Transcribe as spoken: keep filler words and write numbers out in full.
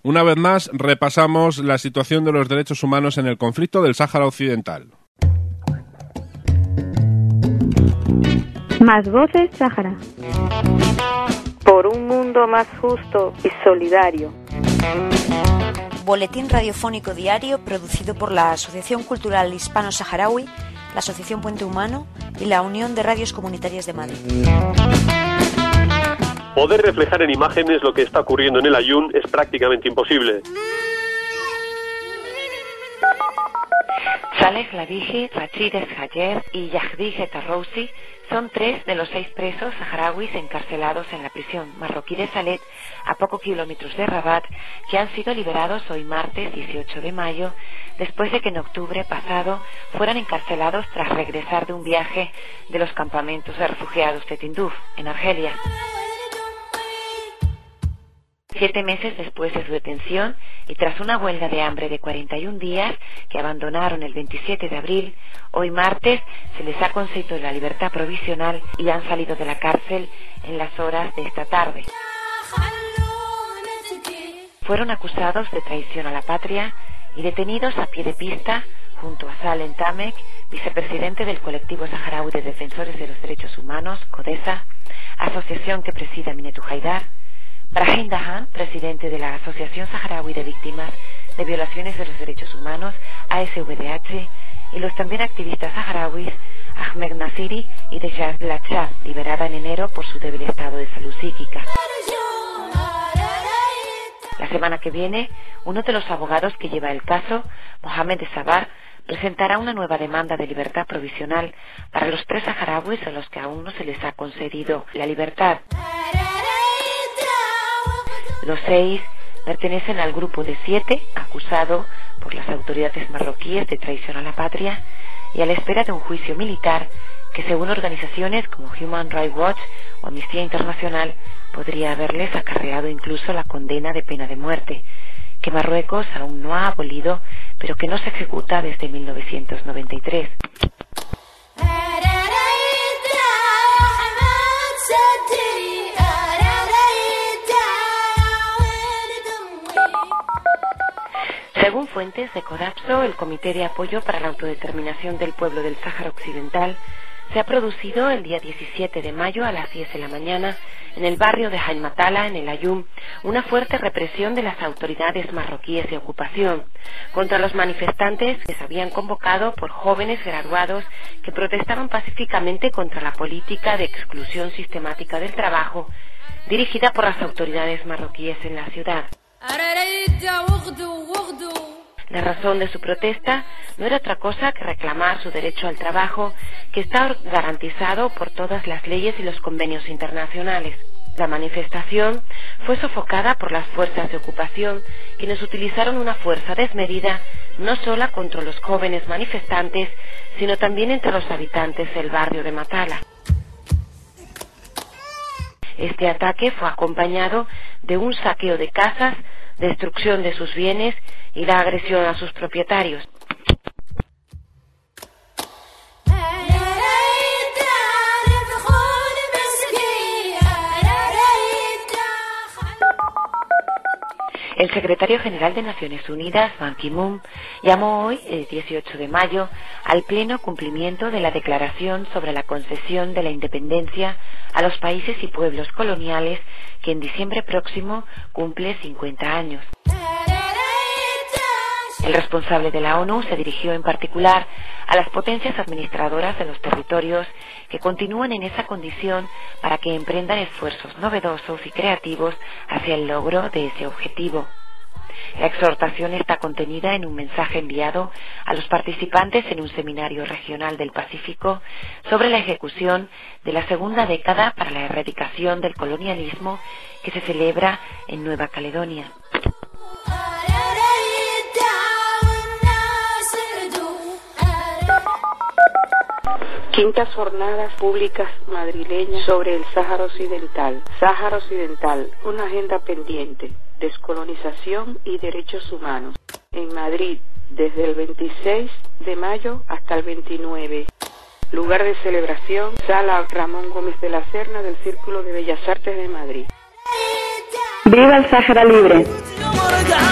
Una vez más, repasamos la situación de los derechos humanos en el conflicto del Sáhara Occidental. Más voces Sáhara. Por un mundo más justo y solidario. Boletín radiofónico diario producido por la Asociación Cultural Hispano-Saharaui, la Asociación Puente Humano y la Unión de Radios Comunitarias de Madrid. Poder reflejar en imágenes lo que está ocurriendo en el Aaiún es prácticamente imposible. Saleh Labiji, Rachid Eshayer y Yahdi Getarrousi son tres de los seis presos saharauis encarcelados en la prisión marroquí de Salet, a pocos kilómetros de Rabat, que han sido liberados hoy martes dieciocho de mayo, después de que en octubre pasado fueran encarcelados tras regresar de un viaje de los campamentos de refugiados de Tinduf, en Argelia. Siete meses después de su detención y tras una huelga de hambre de cuarenta y un días que abandonaron el veintisiete de abril, hoy martes se les ha concedido la libertad provisional y han salido de la cárcel en las horas de esta tarde. Fueron acusados de traición a la patria y detenidos a pie de pista junto a Salem Tamek, vicepresidente del colectivo saharaui de defensores de los derechos humanos, CODESA, asociación que preside Aminetou Haidar, Brahim Dahan, presidente de la Asociación Saharaui de Víctimas de Violaciones de los Derechos Humanos, A S V D H, y los también activistas saharauis Ahmed Nasiri y Dejaz Lachad, liberada en enero por su débil estado de salud psíquica. La semana que viene, uno de los abogados que lleva el caso, Mohamed Sabar, presentará una nueva demanda de libertad provisional para los tres saharauis a los que aún no se les ha concedido la libertad. Los seis pertenecen al grupo de siete acusado por las autoridades marroquíes de traición a la patria y a la espera de un juicio militar que, según organizaciones como Human Rights Watch o Amnistía Internacional, podría haberles acarreado incluso la condena de pena de muerte, que Marruecos aún no ha abolido, pero que no se ejecuta desde mil novecientos noventa y tres. Según fuentes de Codapso, el Comité de Apoyo para la Autodeterminación del Pueblo del Sáhara Occidental se ha producido el día diecisiete de mayo a las diez de la mañana en el barrio de Hain Matala, en el Aaiún, una fuerte represión de las autoridades marroquíes de ocupación contra los manifestantes que se habían convocado por jóvenes graduados que protestaban pacíficamente contra la política de exclusión sistemática del trabajo dirigida por las autoridades marroquíes en la ciudad. La razón de su protesta no era otra cosa que reclamar su derecho al trabajo, que está garantizado por todas las leyes y los convenios internacionales. La manifestación fue sofocada por las fuerzas de ocupación, quienes utilizaron una fuerza desmedida no solo contra los jóvenes manifestantes, sino también entre los habitantes del barrio de Matala. Este ataque fue acompañado de un saqueo de casas, destrucción de sus bienes y la agresión a sus propietarios. El secretario general de Naciones Unidas, Ban Ki-moon, llamó hoy, el dieciocho de mayo, al pleno cumplimiento de la Declaración sobre la concesión de la independencia a los países y pueblos coloniales, que en diciembre próximo cumple cincuenta años. El responsable de la ONU se dirigió en particular a las potencias administradoras de los territorios que continúan en esa condición para que emprendan esfuerzos novedosos y creativos hacia el logro de ese objetivo. La exhortación está contenida en un mensaje enviado a los participantes en un seminario regional del Pacífico sobre la ejecución de la segunda década para la erradicación del colonialismo que se celebra en Nueva Caledonia. Quintas jornadas públicas madrileñas sobre el Sáhara Occidental. Sáhara Occidental, una agenda pendiente, descolonización y derechos humanos. En Madrid, desde el veintiséis de mayo hasta el veintinueve. Lugar de celebración, Sala Ramón Gómez de la Serna del Círculo de Bellas Artes de Madrid. ¡Viva el Sáhara Libre! amor